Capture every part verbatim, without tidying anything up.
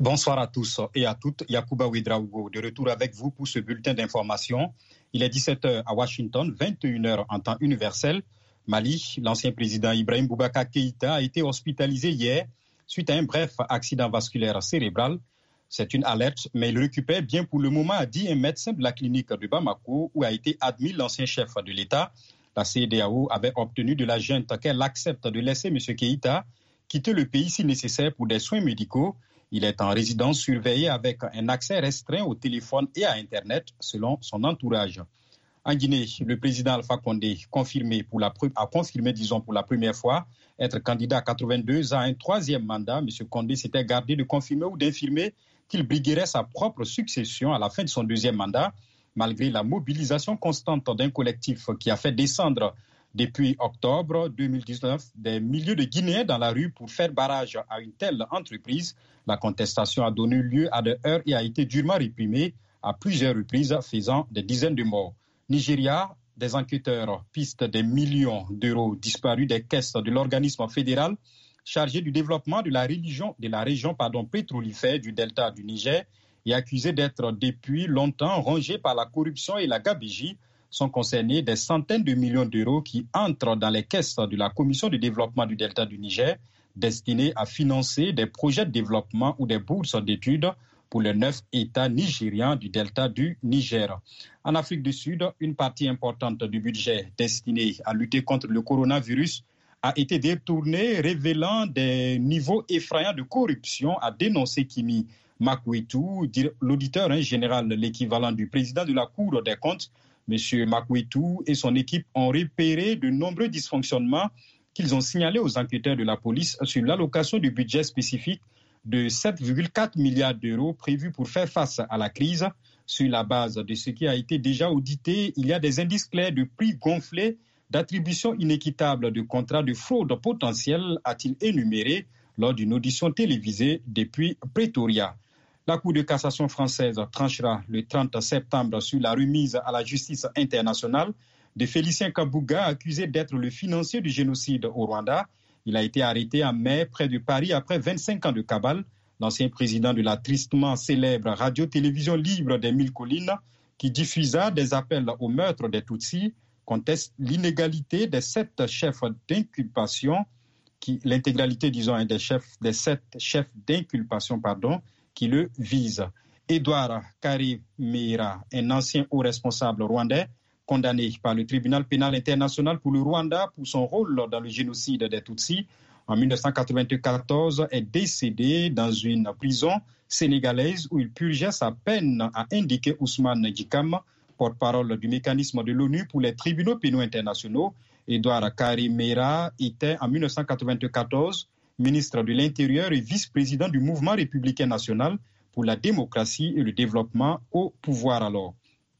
Bonsoir à tous et à toutes. Yacouba Ouedraogo, de retour avec vous pour ce bulletin d'information. Il est dix-sept heures à Washington, vingt et une heures en temps universel. Mali, l'ancien président Ibrahim Boubacar Keïta a été hospitalisé hier suite à un bref accident vasculaire cérébral. C'est une alerte, mais il récupère bien pour le moment, a dit un médecin de la clinique de Bamako où a été admis l'ancien chef de l'État. La C E D E A O avait obtenu de la junte qu'elle accepte de laisser M. Keïta quitter le pays si nécessaire pour des soins médicaux. Il est en résidence surveillée avec un accès restreint au téléphone et à Internet, selon son entourage. En Guinée, le président Alpha Condé confirmé pour la, a confirmé, disons, pour la première fois être candidat à quatre-vingt-deux à un troisième mandat. M. Condé s'était gardé de confirmer ou d'infirmer qu'il briguerait sa propre succession à la fin de son deuxième mandat, malgré la mobilisation constante d'un collectif qui a fait descendre depuis octobre deux mille dix-neuf, des milliers de Guinéens dans la rue pour faire barrage à une telle entreprise. La contestation a donné lieu à des heurts et a été durement réprimée à plusieurs reprises, faisant des dizaines de morts. Nigeria, des enquêteurs pistent des millions d'euros disparus des caisses de l'organisme fédéral chargé du développement de la, religion, de la région pardon, pétrolifère du delta du Niger et accusé d'être depuis longtemps rongé par la corruption et la gabegie. Sont concernés des centaines de millions d'euros qui entrent dans les caisses de la Commission de développement du delta du Niger, destinés à financer des projets de développement ou des bourses d'études pour les neuf États nigérians du delta du Niger. En Afrique du Sud, une partie importante du budget destiné à lutter contre le coronavirus a été détournée, révélant des niveaux effrayants de corruption, a dénoncé Kimi Makwetu, l'auditeur hein, général, l'équivalent du président de la Cour des comptes. M. Makwetu et son équipe ont repéré de nombreux dysfonctionnements qu'ils ont signalés aux enquêteurs de la police sur l'allocation du budget spécifique de sept virgule quatre milliards d'euros prévus pour faire face à la crise. Sur la base de ce qui a été déjà audité, il y a des indices clairs de prix gonflés, d'attribution inéquitable de contrats de fraude potentielle, a-t-il énuméré lors d'une audition télévisée depuis Pretoria. La Cour de cassation française tranchera le trente septembre sur la remise à la justice internationale de Félicien Kabuga, accusé d'être le financier du génocide au Rwanda. Il a été arrêté en mai près de Paris après vingt-cinq ans de cabale. L'ancien président de la tristement célèbre radio-télévision libre des Mille Collines, qui diffusa des appels au meurtre des Tutsis, conteste l'inégalité des sept chefs d'inculpation, qui, l'intégralité, disons, des, chefs, des sept chefs d'inculpation, pardon, qui le vise. Edouard Karimera, un ancien haut responsable rwandais, condamné par le tribunal pénal international pour le Rwanda pour son rôle dans le génocide des Tutsis, en dix-neuf cent quatre-vingt-quatorze, est décédé dans une prison sénégalaise où il purgeait sa peine, a indiqué Ousmane Djikam, porte-parole du mécanisme de l'ONU pour les tribunaux pénaux internationaux. Edouard Karimera était en dix-neuf cent quatre-vingt-quatorze ministre de l'Intérieur et vice-président du mouvement républicain national pour la démocratie et le développement au pouvoir alors.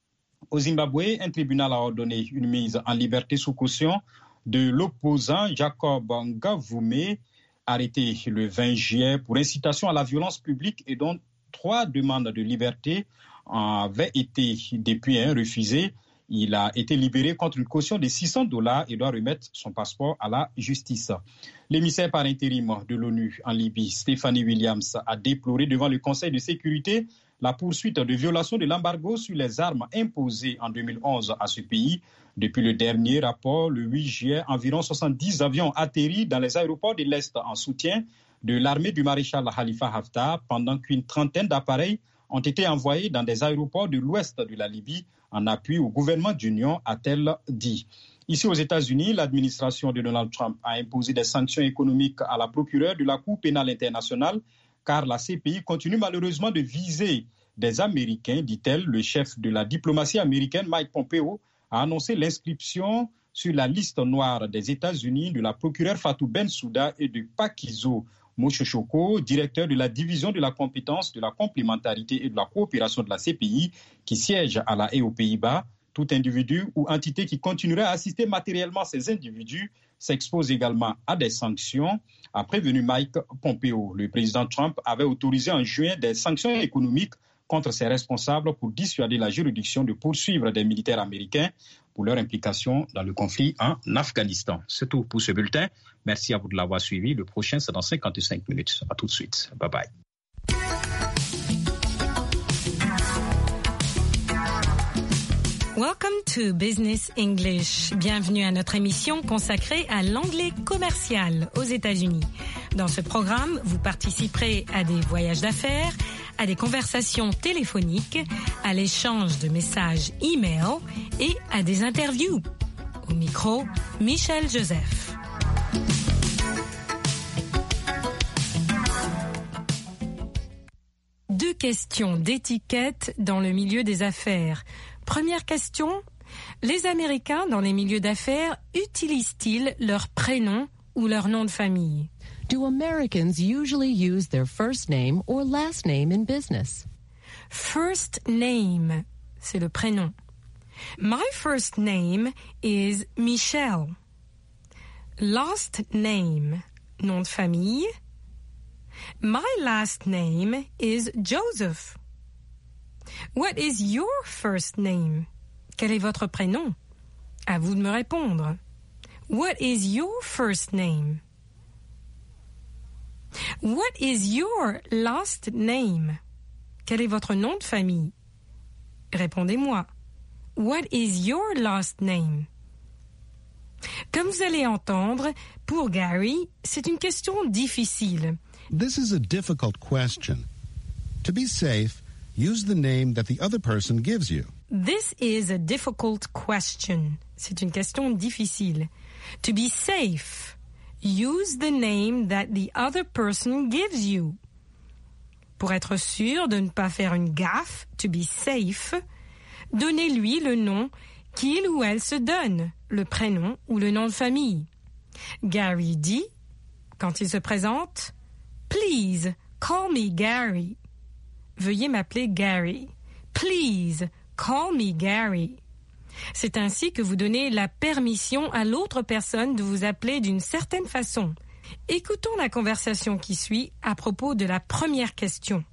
Au Zimbabwe, un tribunal a ordonné une mise en liberté sous caution de l'opposant Jacob Ngavume, arrêté le vingt juillet pour incitation à la violence publique et dont trois demandes de liberté avaient été depuis hein, refusées. Il a été libéré contre une caution de six cents dollars et doit remettre son passeport à la justice. L'émissaire par intérim de l'ONU en Libye, Stephanie Williams, a déploré devant le Conseil de sécurité la poursuite de violation de l'embargo sur les armes imposées en deux mille onze à ce pays. Depuis le dernier rapport, le huit juillet, environ soixante-dix avions ont atterri dans les aéroports de l'Est en soutien de l'armée du maréchal Khalifa Haftar, pendant qu'une trentaine d'appareils ont été envoyés dans des aéroports de l'ouest de la Libye en appui au gouvernement d'union, a-t-elle dit. Ici aux États-Unis, l'administration de Donald Trump a imposé des sanctions économiques à la procureure de la Cour pénale internationale, car la C P I continue malheureusement de viser des Américains, dit-elle. Le chef de la diplomatie américaine, Mike Pompeo, a annoncé l'inscription sur la liste noire des États-Unis de la procureure Fatou Bensouda et de Pakizo Mochochoko, directeur de la division de la compétence, de la complémentarité et de la coopération de la C P I, qui siège à La Haye aux Pays-Bas. Tout individu ou entité qui continuerait à assister matériellement ces individus s'expose également à des sanctions, a prévenu Mike Pompeo. Le président Trump avait autorisé en juin des sanctions économiques contre ses responsables pour dissuader la juridiction de poursuivre des militaires américains pour leur implication dans le conflit en Afghanistan. C'est tout pour ce bulletin. Merci à vous de l'avoir suivi. Le prochain, c'est dans cinquante-cinq minutes. À tout de suite. Bye bye. Welcome to Business English. Bienvenue à notre émission consacrée à l'anglais commercial aux États-Unis. Dans ce programme, vous participerez à des voyages d'affaires, à des conversations téléphoniques, à l'échange de messages e-mail et à des interviews. Au micro, Michel Joseph. Deux questions d'étiquette dans le milieu des affaires. Première question, les Américains dans les milieux d'affaires utilisent-ils leur prénom ou leur nom de famille? Do Americans usually use their first name or last name in business? First name, c'est le prénom. My first name is Michelle. Last name, nom de famille. My last name is Joseph. What is your first name? Quel est votre prénom? À vous de me répondre. What is your first name? What is your last name? Quel est votre nom de famille? Répondez-moi. What is your last name? Comme vous allez entendre, pour Gary, c'est une question difficile. This is a difficult question. To be safe, use the name that the other person gives you. This is a difficult question. C'est une question difficile. To be safe, use the name that the other person gives you. Pour être sûr de ne pas faire une gaffe, to be safe, donnez-lui le nom qu'il ou elle se donne, le prénom ou le nom de famille. Gary dit, quand il se présente, Please, call me Gary. Veuillez m'appeler Gary. Please, call me Gary. C'est ainsi que vous donnez la permission à l'autre personne de vous appeler d'une certaine façon. Écoutons la conversation qui suit à propos de la première question.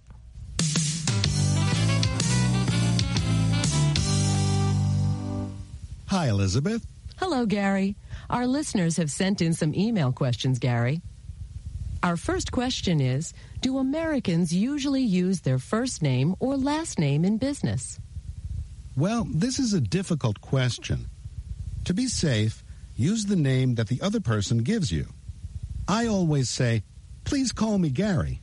Hi, Elizabeth. Hello, Gary. Our listeners have sent in some email questions, Gary. Our first question is, do Americans usually use their first name or last name in business? Well, this is a difficult question. To be safe, use the name that the other person gives you. I always say, please call me Gary.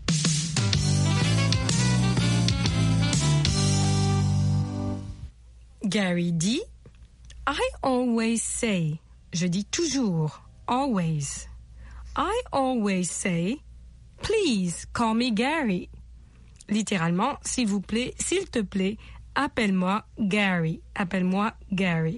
Gary dit, I always say, je dis toujours, always. I always say, please call me Gary. Littéralement, s'il vous plaît, s'il te plaît, appelle-moi Gary. Appelle-moi Gary.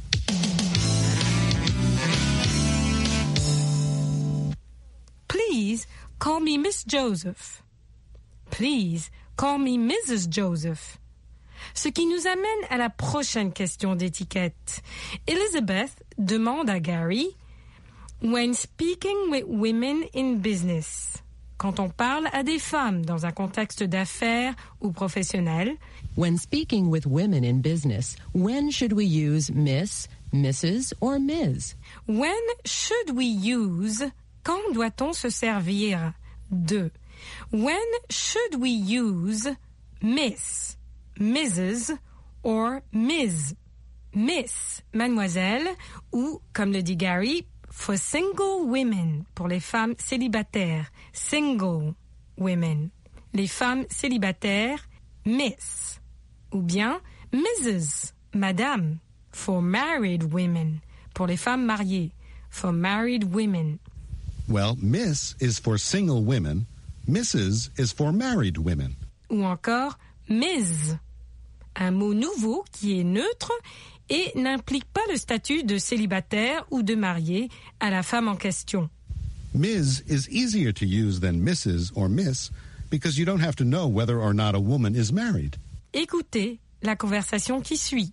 Please call me Miss Joseph. Please call me Missus Joseph. Ce qui nous amène à la prochaine question d'étiquette. Elizabeth demande à Gary, when speaking with women in business, quand on parle à des femmes dans un contexte d'affaires ou professionnel, when speaking with women in business, when should we use Miss, Missus or Miz? When should we use, quand doit-on se servir de? When should we use Miss, Missus or Miz? Miss, mademoiselle, ou, comme le dit Gary, for single women, pour les femmes célibataires, single women. Les femmes célibataires, Miss. Ou bien Missus, madame, for married women, pour les femmes mariées, for married women. Well, Miss is for single women, Missus is for married women. Ou encore Miz, un mot nouveau qui est neutre et n'implique pas le statut de célibataire ou de marié à la femme en question. Miz is easier to use than Missus or Miss because you don't have to know whether or not a woman is married. Écoutez la conversation qui suit.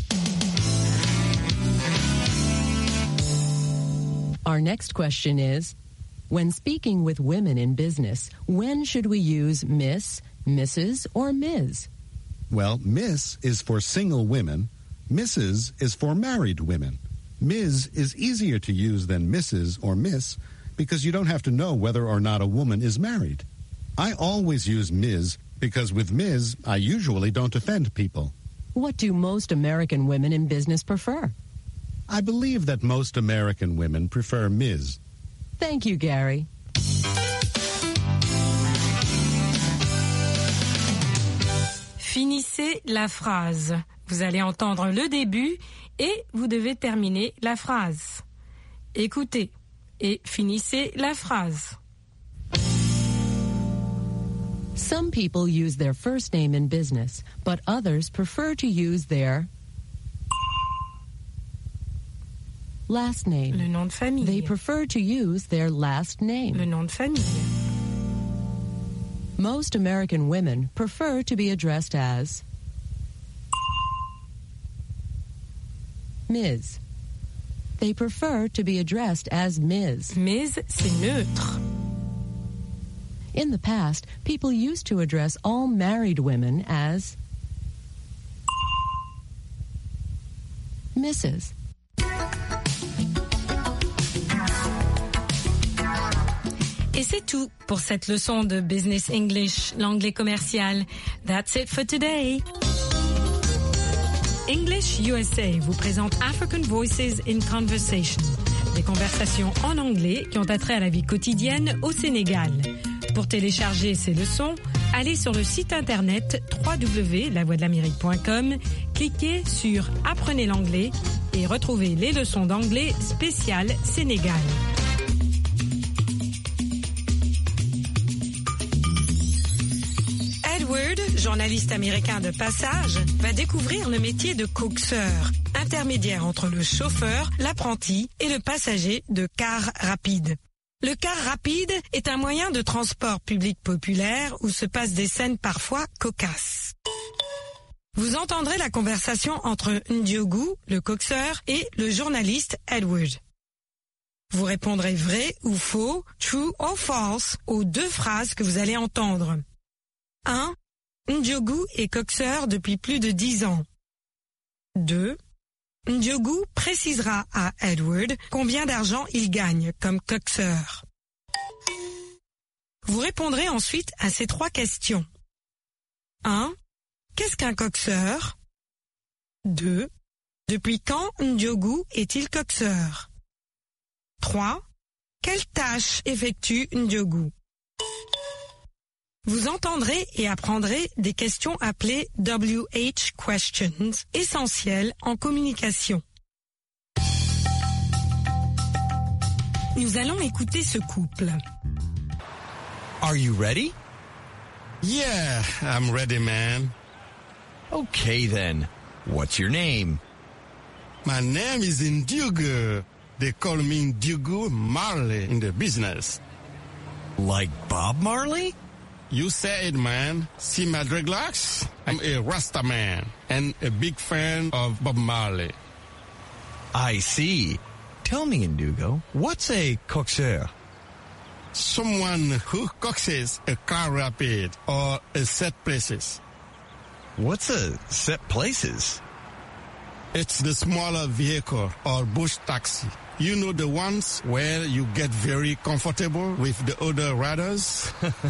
Our next question is, when speaking with women in business, when should we use Miss, Missus or Miz? Well, Miss is for single women, Missus is for married women. Miz is easier to use than Missus or Miss because you don't have to know whether or not a woman is married. I always use Miz because with Miz, I usually don't offend people. What do most American women in business prefer? I believe that most American women prefer Miz Thank you, Gary. Finissez la phrase. Vous allez entendre le début et vous devez terminer la phrase. Écoutez et finissez la phrase. Some people use their first name in business, but others prefer to use their last name. Le nom de famille. They prefer to use their last name. Le nom de famille. Most American women prefer to be addressed as Miz They prefer to be addressed as Miz Miz, c'est neutre. In the past, people used to address all married women as Missus Et c'est tout pour cette leçon de Business English, l'anglais commercial. That's it for today. English U S A vous présente African Voices in Conversation, des conversations en anglais qui ont attrait à la vie quotidienne au Sénégal. Pour télécharger ces leçons, allez sur le site internet w w w point la voix de l'amérique point com, cliquez sur Apprenez l'anglais et retrouvez les leçons d'anglais spéciales Sénégal. Edward, journaliste américain de passage, va découvrir le métier de coxeur, intermédiaire entre le chauffeur, l'apprenti et le passager de car rapide. Le car rapide est un moyen de transport public populaire où se passent des scènes parfois cocasses. Vous entendrez la conversation entre Ndiogu, le coxeur, et le journaliste Edward. Vous répondrez vrai ou faux, true or false, aux deux phrases que vous allez entendre. un. Ndiogu est coxeur depuis plus de dix ans. deux. Ndiogu précisera à Edward combien d'argent il gagne comme coxeur. Vous répondrez ensuite à ces trois questions. un. Qu'est-ce qu'un coxeur? deux. Depuis quand Ndiogu est-il coxeur? trois. Quelle tâche effectue Ndiogu? Vous entendrez et apprendrez des questions appelées W H questions, essentielles en communication. Nous allons écouter ce couple. Are you ready? Yeah, I'm ready, man. Okay then. What's your name? My name is Ndiogu. They call me Ndiogu Marley in the business. Like Bob Marley? You said it, man. See my dreadlocks? I'm a Rasta man and a big fan of Bob Marley. I see. Tell me, Ndugo, what's a coxeur? Someone who coaxes a car rapid or a set places. What's a set places? It's the smaller vehicle or bush taxi. You know, the ones where you get very comfortable with the other riders?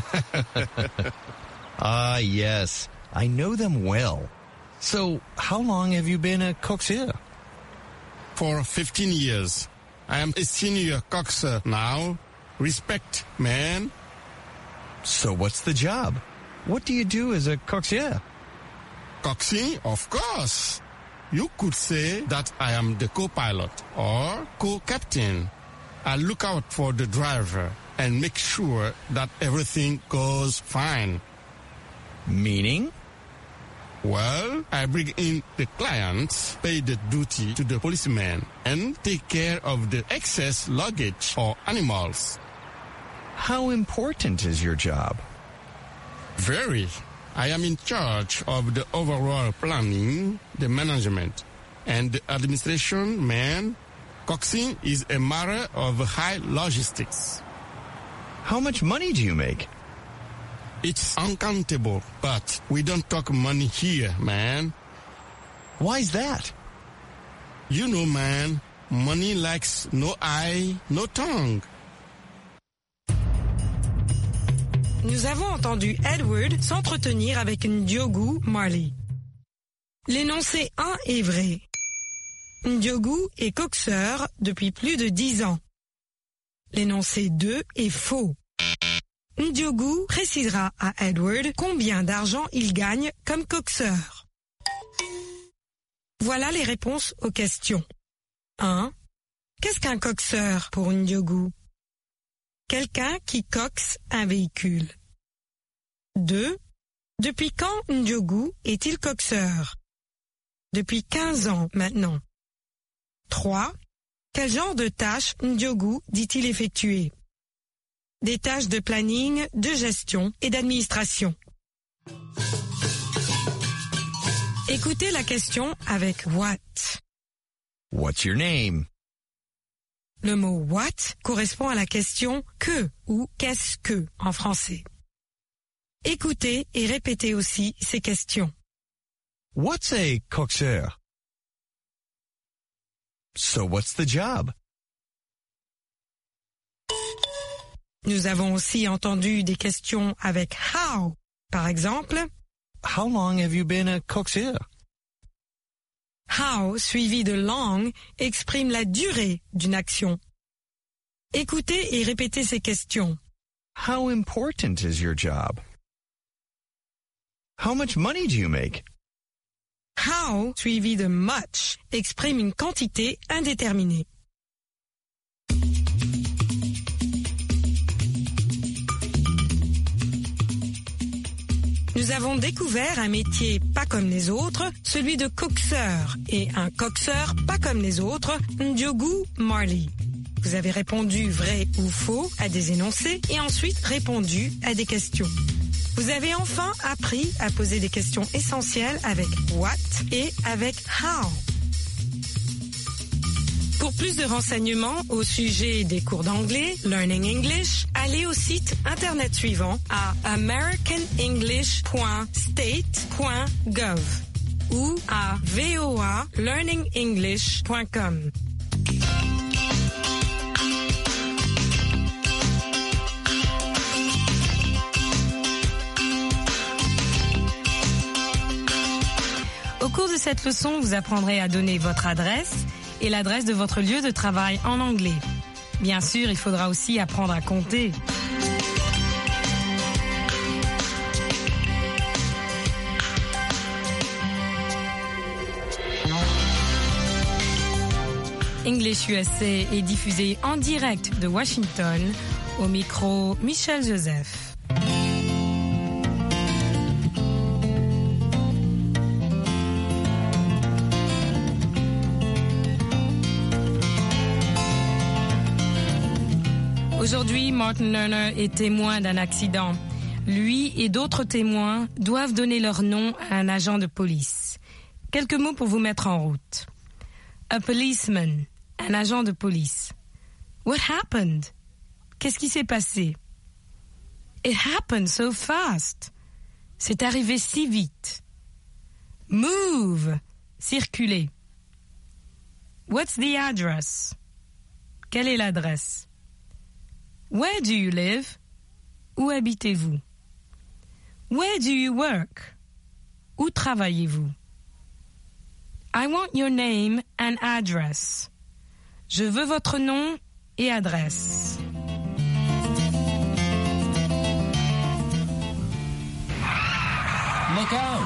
Ah, yes. I know them well. So, how long have you been a coxeur? For fifteen years. I am a senior coxer now. Respect, man. So what's the job? What do you do as a coxeur? Coxing, of course. You could say that I am the co-pilot or co-captain. I look out for the driver and make sure that everything goes fine. Meaning? Well, I bring in the clients, pay the duty to the policeman, and take care of the excess luggage or animals. How important is your job? Very. I am in charge of the overall planning, the management, and the administration, man. Coxing is a matter of high logistics. How much money do you make? It's uncountable, but we don't talk money here, man. Why's that? You know, man, money likes no eye, no tongue. Nous avons entendu Edward s'entretenir avec Ndiogu Marley. L'énoncé un est vrai. Ndiogu est coxeur depuis plus de dix ans. L'énoncé deux est faux. Ndiogu précisera à Edward combien d'argent il gagne comme coxeur. Voilà les réponses aux questions. un. Qu'est-ce qu'un coxeur pour Ndiogu? Quelqu'un qui coxe un véhicule. deux. Depuis quand Ndiogu est-il coxeur? Depuis quinze ans maintenant. trois. Quel genre de tâches Ndiogu dit-il effectuer? Des tâches de planning, de gestion et d'administration. Écoutez la question avec what. What's your name? Le mot what correspond à la question que ou qu'est-ce que en français. Écoutez et répétez aussi ces questions. What's a coxeur? So what's the job? Nous avons aussi entendu des questions avec how. Par exemple, How long have you been a coxeur? how suivi de long exprime la durée d'une action. Écoutez et répétez ces questions. How important is your job? How much money do you make? How suivi de much exprime une quantité indéterminée. Nous avons découvert un métier pas comme les autres, celui de coxeur, et un coxeur pas comme les autres, Ndiogu Marley. Vous avez répondu vrai ou faux à des énoncés et ensuite répondu à des questions. Vous avez enfin appris à poser des questions essentielles avec what et avec how. Pour plus de renseignements au sujet des cours d'anglais, Learning English, allez au site internet suivant à american english point state point gov ou à v o a learning english point com. Au cours de cette leçon, vous apprendrez à donner votre adresse et l'adresse de votre lieu de travail en anglais. Bien sûr, il faudra aussi apprendre à compter. English U S A est diffusé en direct de Washington, au micro Michel Joseph. Aujourd'hui, Martin Lerner est témoin d'un accident. Lui et d'autres témoins doivent donner leur nom à un agent de police. Quelques mots pour vous mettre en route. A policeman, un agent de police. What happened? Qu'est-ce qui s'est passé? It happened so fast. C'est arrivé si vite. Move, circuler. What's the address? Quelle est l'adresse? Where do you live? Où habitez-vous? Where do you work? Où travaillez-vous? I want your name and address. Je veux votre nom et adresse. Look out!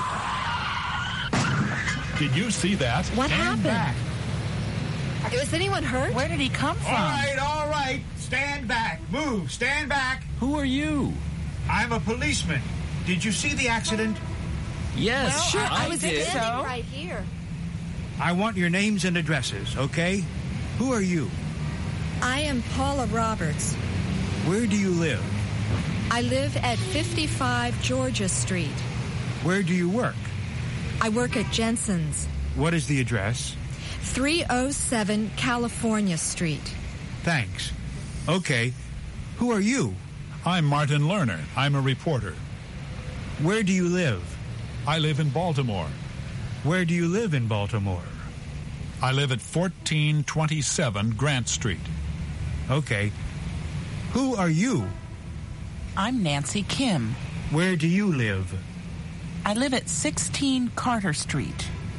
Did you see that? What Stand happened? back. Was anyone hurt? Where did he come from? All right, all right. Stand back. Move. Stand back. Who are you? I'm a policeman. Did you see the accident? Yes, Well, sure, I, I, was did. standing right here. I want your names and addresses, okay? Who are you? I am Paula Roberts. Where do you live? I live at fifty-five Georgia Street. Where do you work? I work at Jensen's. What is the address? three oh seven California Street. Thanks. Okay. Who are you? I'm Martin Lerner. I'm a reporter. Where do you live? I live in Baltimore. Where do you live in Baltimore? I live at fourteen twenty-seven Grant Street. Okay. Who are you? I'm Nancy Kim. Where do you live? I live at sixteen Carter Street.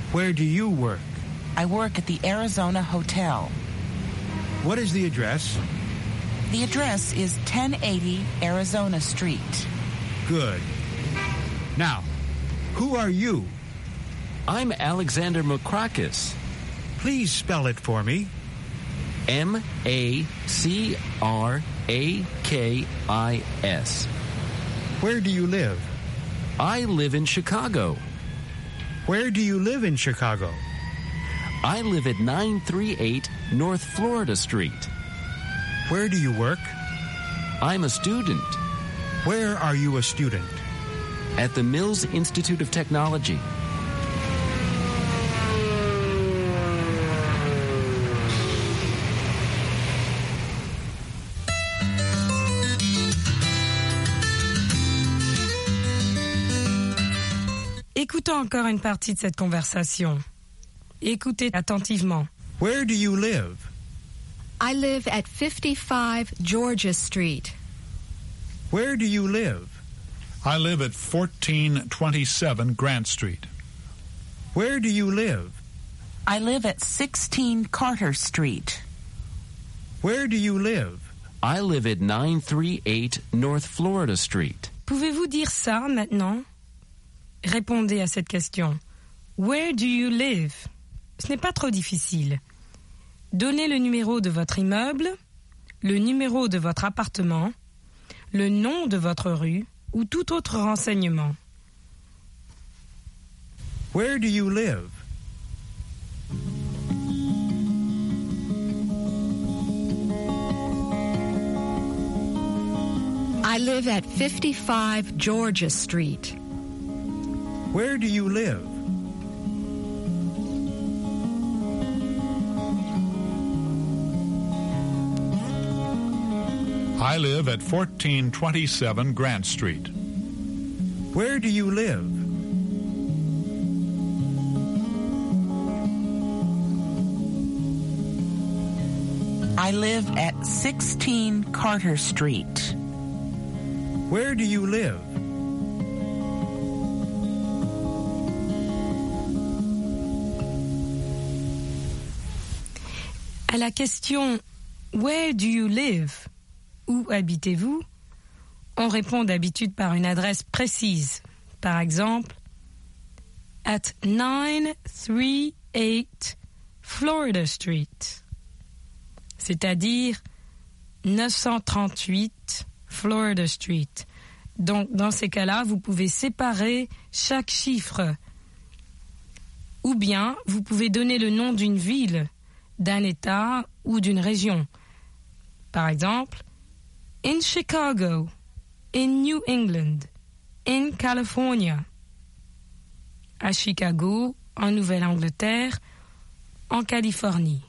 Where do you work? I work at the Arizona Hotel. What is the address? The address is ten eighty Arizona Street. Good. Now, who are you? I'm Alexander Makrakis. Please spell it for me. M A C R A K I S. Where do you live? I live in Chicago. Where do you live in Chicago? I live at nine thirty-eight North Florida Street. Where do you work? I'm a student. Where are you a student? At the Mills Institute of Technology. Écoutons encore une partie de cette conversation. Écoutez attentivement. Where do you live? I live at fifty-five Georgia Street. Where do you live? I live at fourteen twenty-seven Grant Street. Where do you live? I live at sixteen Carter Street. Where do you live? I live at nine thirty-eight North Florida Street. Pouvez-vous dire ça maintenant? Répondez à cette question. Where do you live? Ce n'est pas trop difficile. Donnez le numéro de votre immeuble, le numéro de votre appartement, le nom de votre rue ou tout autre renseignement. Where do you live? I live at fifty-five Georgia Street. Where do you live? I live at fourteen twenty-seven Grant Street. Where do you live? I live at sixteen Carter Street. Where do you live? À la question « Where do you live ?» Où habitez-vous? On répond d'habitude par une adresse précise. Par exemple, at nine thirty-eight Florida Street, c'est-à-dire neuf cent trente-huit Florida Street. Donc, dans ces cas-là, vous pouvez séparer chaque chiffre. Ou bien, vous pouvez donner le nom d'une ville, d'un État ou d'une région. Par exemple, in Chicago, in New England, in California. À Chicago, en Nouvelle-Angleterre, en Californie.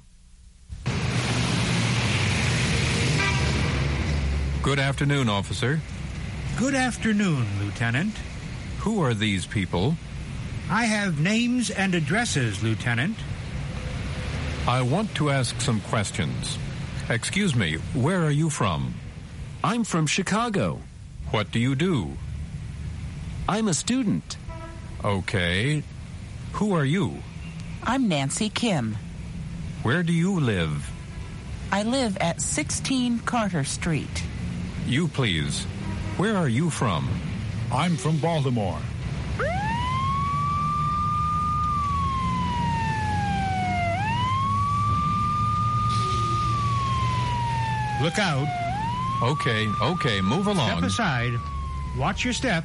Good afternoon, officer. Good afternoon, Lieutenant. Who are these people? I have names and addresses, Lieutenant. I want to ask some questions. Excuse me, where are you from? I'm from Chicago. What do you do? I'm a student. Okay. Who are you? I'm Nancy Kim. Where do you live? I live at sixteen Carter Street. You, please. Where are you from? I'm from Baltimore. Look out. Okay, okay, move along. Step aside. Watch your step.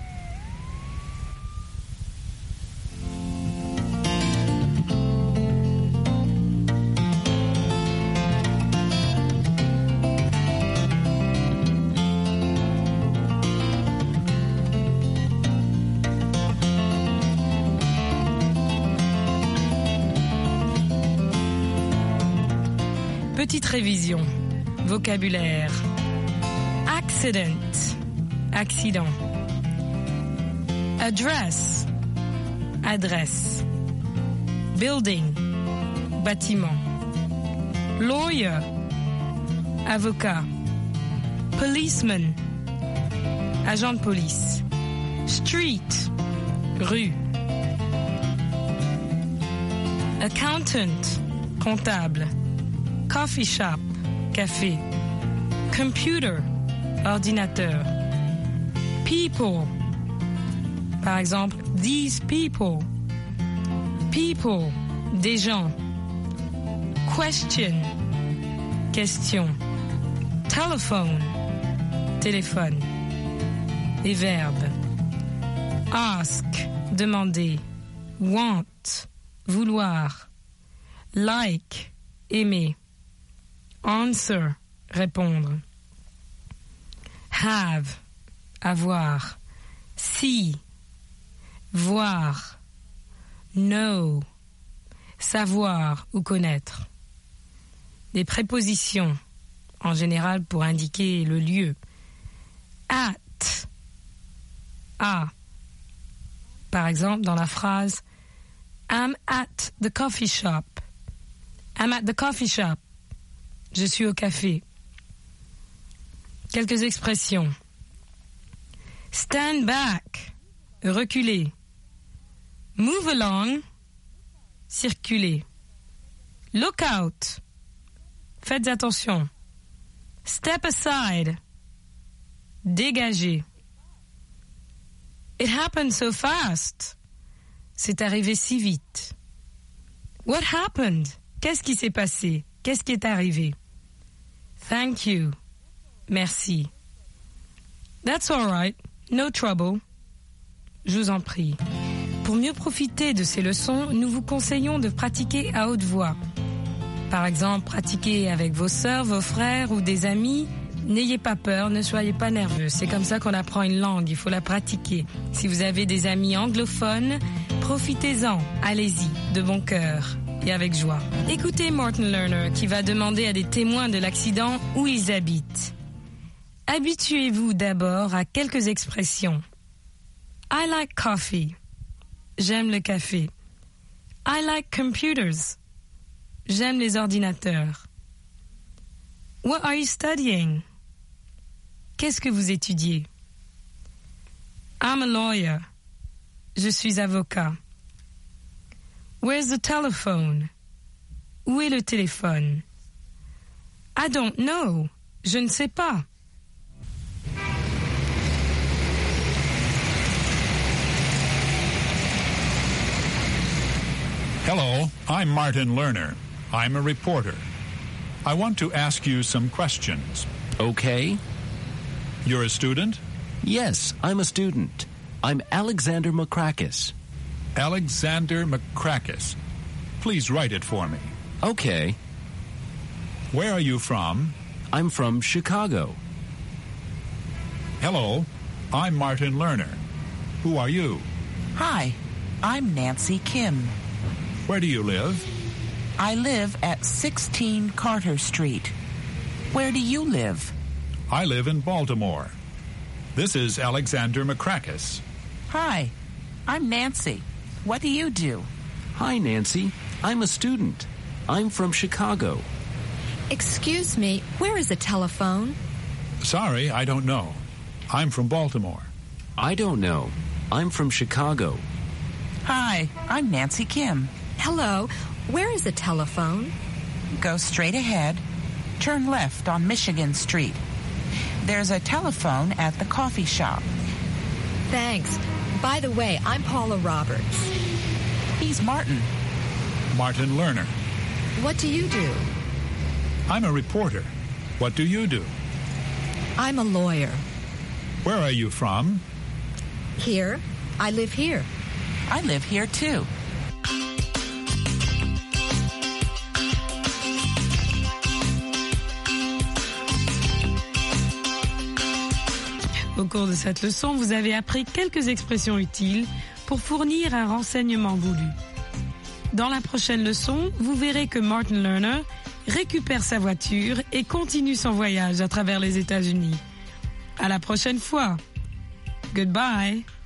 Petite révision. Vocabulaire. Accident. Accident. Address. Adresse. Building. Bâtiment. Lawyer. Avocat. Policeman. Agent de police. Street. Rue. Accountant, comptable. Coffee shop, café. Computer, ordinateur. People, par exemple, these people. People, des gens. Question, question. Telephone, téléphone. Les verbes. Ask, demander. Want, vouloir. Like, aimer. Answer, répondre. Have, avoir. See, voir. Know, savoir ou connaître. Des prépositions, en général pour indiquer le lieu. At, à. Par exemple, dans la phrase I'm at the coffee shop. I'm at the coffee shop. Je suis au café. Quelques expressions. Stand back, reculer. Move along, circuler. Look out, faites attention. Step aside, dégager. It happened so fast. C'est arrivé si vite. What happened? Qu'est-ce qui s'est passé? Qu'est-ce qui est arrivé? Thank you. Merci. That's all right. No trouble. Je vous en prie. Pour mieux profiter de ces leçons, nous vous conseillons de pratiquer à haute voix. Par exemple, pratiquer avec vos sœurs, vos frères ou des amis. N'ayez pas peur, ne soyez pas nerveux. C'est comme ça qu'on apprend une langue, il faut la pratiquer. Si vous avez des amis anglophones, profitez-en. Allez-y, de bon cœur et avec joie. Écoutez Martin Lerner qui va demander à des témoins de l'accident où ils habitent. Habituez-vous d'abord à quelques expressions. I like coffee. J'aime le café. I like computers. J'aime les ordinateurs. What are you studying? Qu'est-ce que vous étudiez? I'm a lawyer. Je suis avocat. Where's the telephone? Où est le téléphone? I don't know. Je ne sais pas. Hello, I'm Martin Lerner. I'm a reporter. I want to ask you some questions. Okay. You're a student? Yes, I'm a student. I'm Alexander Makrakis. Alexander Makrakis. Please write it for me. Okay. Where are you from? I'm from Chicago. Hello, I'm Martin Lerner. Who are you? Hi, I'm Nancy Kim. Where do you live? I live at sixteen Carter Street. Where do you live? I live in Baltimore. This is Alexander Makrakis. Hi, I'm Nancy. What do you do? Hi, Nancy. I'm a student. I'm from Chicago. Excuse me, where is a telephone? Sorry, I don't know. I'm from Baltimore. I don't know. I'm from Chicago. Hi, I'm Nancy Kim. Hello, where is a telephone? Go straight ahead. Turn left on Michigan Street. There's a telephone at the coffee shop. Thanks. By the way, I'm Paula Roberts. He's Martin. Martin Lerner. What do you do? I'm a reporter. What do you do? I'm a lawyer. Where are you from? Here. I live here. I live here too. Au cours de cette leçon, vous avez appris quelques expressions utiles pour fournir un renseignement voulu. Dans la prochaine leçon, vous verrez que Martin Lerner récupère sa voiture et continue son voyage à travers les États-Unis. À la prochaine fois. Goodbye.